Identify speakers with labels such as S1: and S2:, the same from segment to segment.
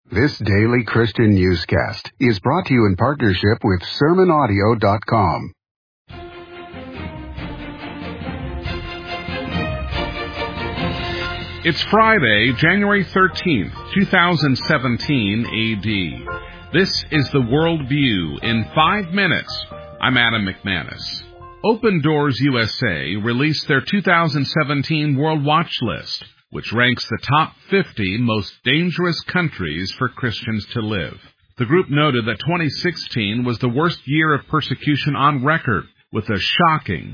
S1: This daily Christian newscast is brought to you in partnership with SermonAudio.com.
S2: It's Friday, January 13th, 2017 AD. This is the World View in 5 minutes. I'm Adam McManus. Open Doors USA released their 2017 World Watch List, which ranks the top 50 most dangerous countries for Christians to live. The group noted that 2016 was the worst year of persecution on record, with a shocking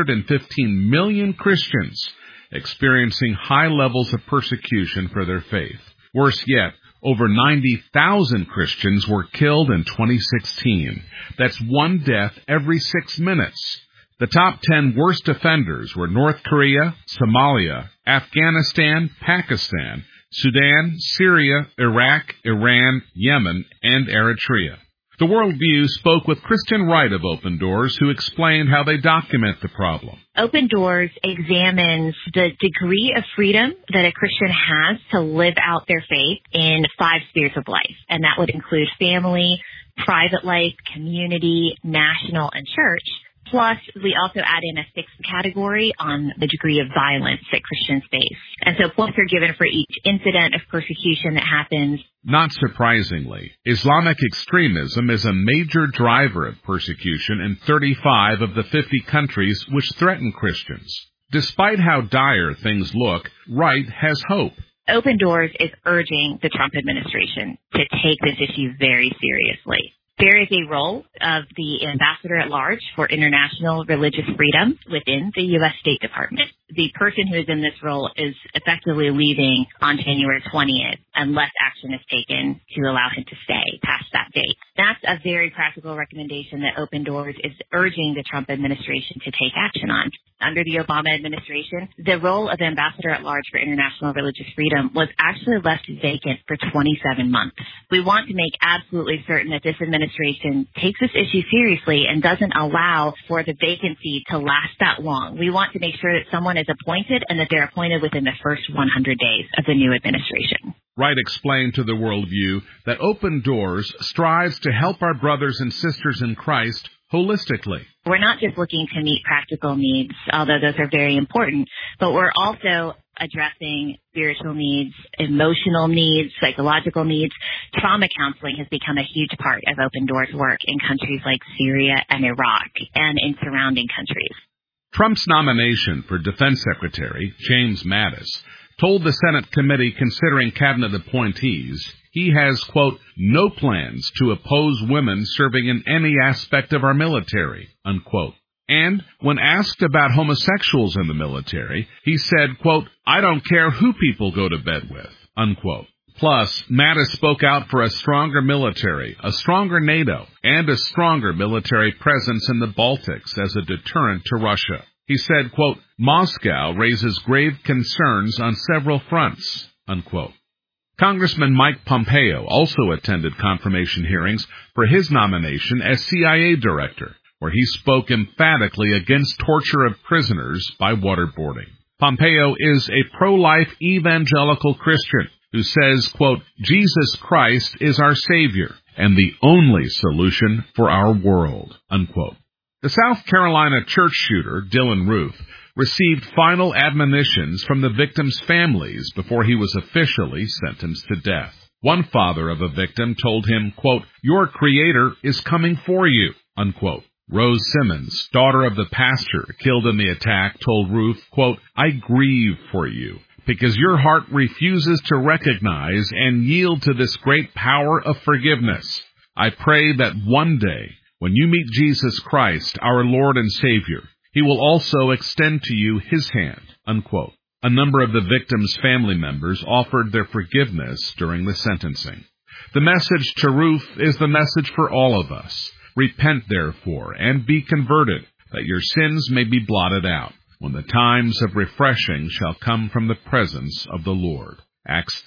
S2: 215 million Christians experiencing high levels of persecution for their faith. Worse yet, over 90,000 Christians were killed in 2016. That's one death every 6 minutes. The top 10 worst offenders were North Korea, Somalia, Afghanistan, Pakistan, Sudan, Syria, Iraq, Iran, Yemen, and Eritrea. The World View spoke with Kristen Wright of Open Doors, who explained how they document the problem.
S3: Open Doors examines the degree of freedom that a Christian has to live out their faith in 5 spheres of life, and that would include family, private life, community, national, and church. Plus, we also add in a 6th category on the degree of violence that Christians face. And so points are given for each incident of persecution that happens.
S2: Not surprisingly, Islamic extremism is a major driver of persecution in 35 of the 50 countries which threaten Christians. Despite how dire things look, Wright has hope.
S3: Open Doors is urging the Trump administration to take this issue very seriously. There is a role of the ambassador at large for international religious freedom within the U.S. State Department. The person who is in this role is effectively leaving on January 20th unless action is taken to allow him to stay past that date. That's a very practical recommendation that Open Doors is urging the Trump administration to take action on. Under the Obama administration, the role of ambassador at large for international religious freedom was actually left vacant for 27 months. We want to make absolutely certain that this administration takes this issue seriously and doesn't allow for the vacancy to last that long. We want to make sure that someone is appointed and that they're appointed within the first 100 days of the new administration.
S2: Wright explained to the World View that Open Doors strives to help our brothers and sisters in Christ holistically.
S3: We're not just looking to meet practical needs, although those are very important, but we're also addressing spiritual needs, emotional needs, psychological needs. Trauma counseling has become a huge part of Open Doors work in countries like Syria and Iraq and in surrounding countries.
S2: Trump's nomination for Defense Secretary, James Mattis, told the Senate committee considering cabinet appointees he has, quote, no plans to oppose women serving in any aspect of our military, unquote. And when asked about homosexuals in the military, he said, quote, I don't care who people go to bed with, unquote. Plus, Mattis spoke out for a stronger military, a stronger NATO, and a stronger military presence in the Baltics as a deterrent to Russia. He said, quote, Moscow raises grave concerns on several fronts, unquote. Congressman Mike Pompeo also attended confirmation hearings for his nomination as CIA director, where he spoke emphatically against torture of prisoners by waterboarding. Pompeo is a pro-life evangelical Christian who says, quote, Jesus Christ is our Savior and the only solution for our world, unquote. The South Carolina church shooter, Dylan Roof, received final admonitions from the victims' families before he was officially sentenced to death. One father of a victim told him, quote, your Creator is coming for you, unquote. Rose Simmons, daughter of the pastor killed in the attack, told Roof, quote, I grieve for you because your heart refuses to recognize and yield to this great power of forgiveness. I pray that one day, when you meet Jesus Christ, our Lord and Savior, He will also extend to you His hand, unquote. A number of the victims' family members offered their forgiveness during the sentencing. The message to Roof is the message for all of us. Repent, therefore, and be converted, that your sins may be blotted out, when the times of refreshing shall come from the presence of the Lord. Acts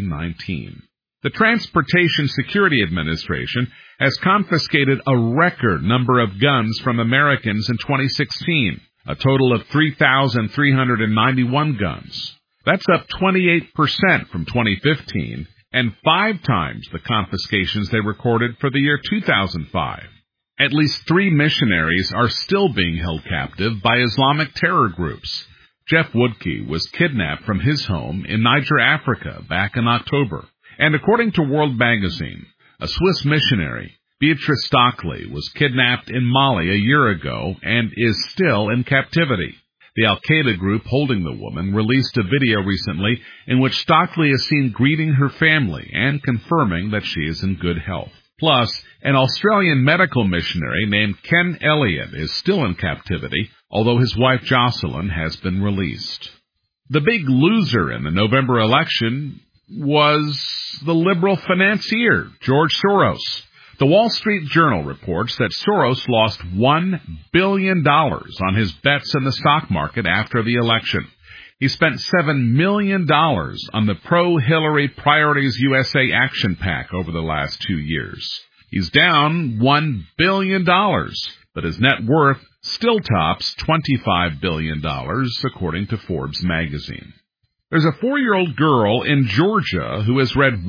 S2: 3:19. The Transportation Security Administration has confiscated a record number of guns from Americans in 2016, a total of 3,391 guns. That's up 28% from 2015 and 5 times the confiscations they recorded for the year 2005. At least 3 missionaries are still being held captive by Islamic terror groups. Jeff Woodkey was kidnapped from his home in Niger, Africa, back in October. And according to World Magazine, a Swiss missionary, Beatrice Stockley, was kidnapped in Mali a year ago and is still in captivity. The Al-Qaeda group holding the woman released a video recently in which Stockley is seen greeting her family and confirming that she is in good health. Plus, an Australian medical missionary named Ken Elliott is still in captivity, although his wife Jocelyn has been released. The big loser in the November election was the liberal financier, George Soros. The Wall Street Journal reports that Soros lost $1 billion on his bets in the stock market after the election. He spent $7 million on the pro-Hillary Priorities USA Action PAC over the last 2 years. He's down $1 billion, but his net worth still tops $25 billion, according to Forbes magazine. There's a 4-year-old girl in Georgia who has read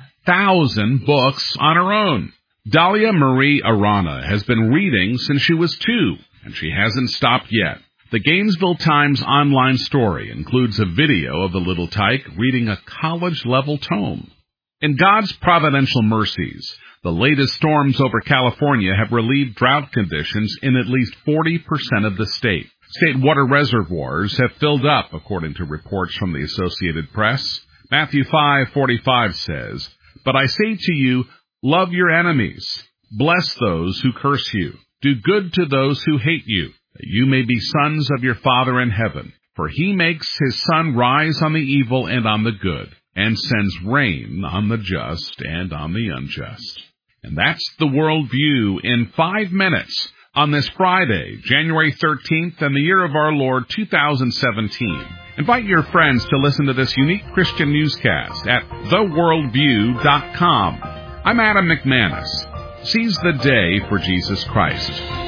S2: 1,000 books on her own. Dahlia Marie Arana has been reading since she was 2, and she hasn't stopped yet. The Gainesville Times online story includes a video of the little tyke reading a college-level tome. In God's providential mercies, the latest storms over California have relieved drought conditions in at least 40% of the state. State water reservoirs have filled up, according to reports from the Associated Press. Matthew 5:45 says, "But I say to you, love your enemies, bless those who curse you, do good to those who hate you, that you may be sons of your Father in heaven. For he makes his sun rise on the evil and on the good, and sends rain on the just and on the unjust." And that's the World View in 5 minutes on this Friday, January 13th, and the year of our Lord 2017. Invite your friends to listen to this unique Christian newscast at theworldview.com. I'm Adam McManus. Seize the day for Jesus Christ.